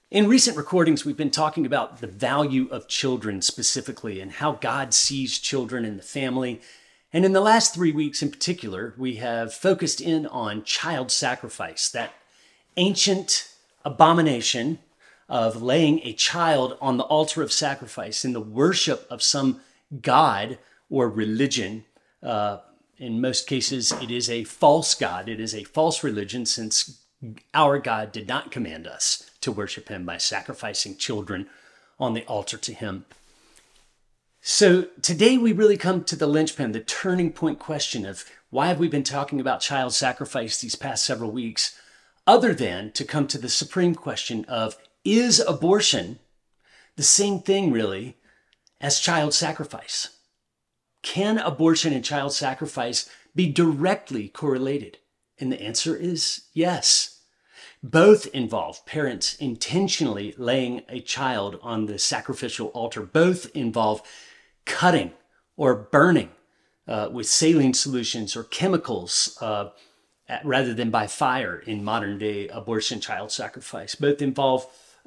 In recent recordings, we've been talking about the value of children specifically and how God sees children in the family. And in the last 3 weeks in particular, we have focused in on child sacrifice, that ancient abomination of laying a child on the altar of sacrifice in the worship of some god or religion. In most cases, it is a false god. It is a false religion, since our God did not command us to worship him by sacrificing children on the altar to him. So today we really come to the linchpin, the turning point question of why have we been talking about child sacrifice these past several weeks, other than to come to the supreme question of, is abortion the same thing really as child sacrifice? Can abortion and child sacrifice be directly correlated? And the answer is yes. Both involve parents intentionally laying a child on the sacrificial altar. Both involve cutting or burning with saline solutions or chemicals rather than by fire in modern day abortion child sacrifice. Both involve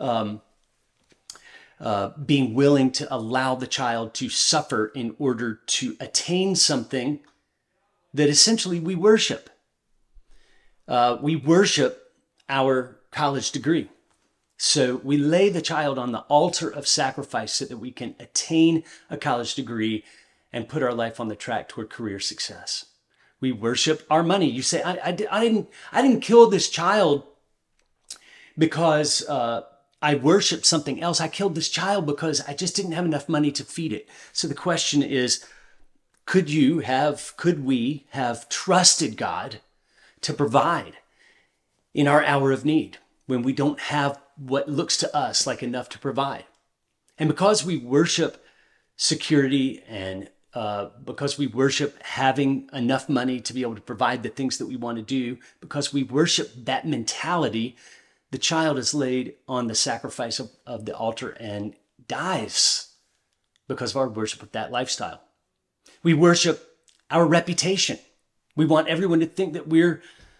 being willing to allow the child to suffer in order to attain something that essentially we worship. We worship our college degree. So we lay the child on the altar of sacrifice so that we can attain a college degree and put our life on the track toward career success. We worship our money. You say, I didn't kill this child because I worship something else. I killed this child because I just didn't have enough money to feed it. So the question is, could we have trusted God to provide in our hour of need when we don't have what looks to us like enough to provide? And because we worship security and because we worship having enough money to be able to provide the things that we want to do, because we worship that mentality, the child is laid on the sacrifice of the altar and dies because of our worship of that lifestyle. We worship our reputation. We want everyone to think that we're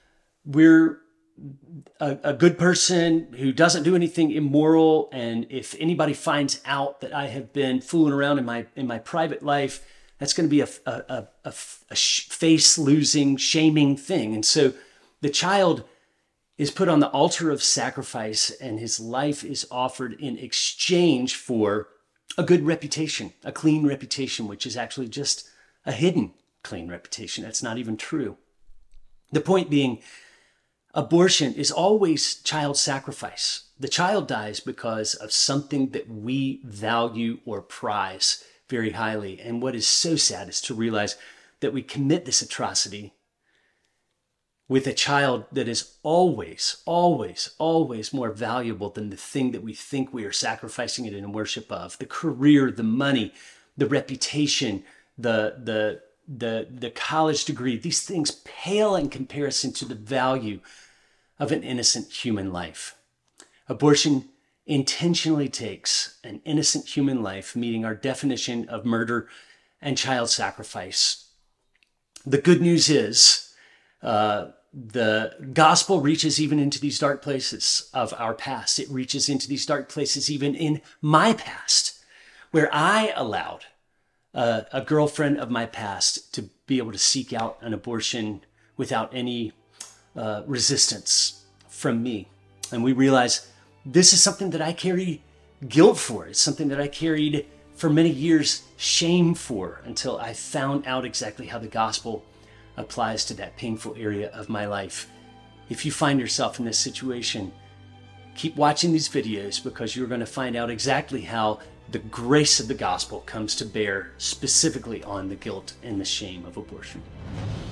a good person who doesn't do anything immoral. And if anybody finds out that I have been fooling around in my private life, that's going to be a face-losing, shaming thing. And so the child is put on the altar of sacrifice, and his life is offered in exchange for a good reputation, a clean reputation, which is actually just a hidden clean reputation. That's not even true. The point being, abortion is always child sacrifice. The child dies because of something that we value or prize very highly. And what is so sad is to realize that we commit this atrocity with a child that is always, always, always more valuable than the thing that we think we are sacrificing it in worship of. The career, the money, the reputation, the college degree. These things pale in comparison to the value of an innocent human life. Abortion intentionally takes an innocent human life, meeting our definition of murder and child sacrifice. The good news is the gospel reaches even into these dark places of our past. It reaches into these dark places even in my past, where I allowed a girlfriend of my past to be able to seek out an abortion without any resistance from me. And we realize this is something that I carry guilt for. It's something that I carried for many years shame for, until I found out exactly how the gospel applies to that painful area of my life. If you find yourself in this situation, keep watching these videos, because you're going to find out exactly how the grace of the gospel comes to bear specifically on the guilt and the shame of abortion.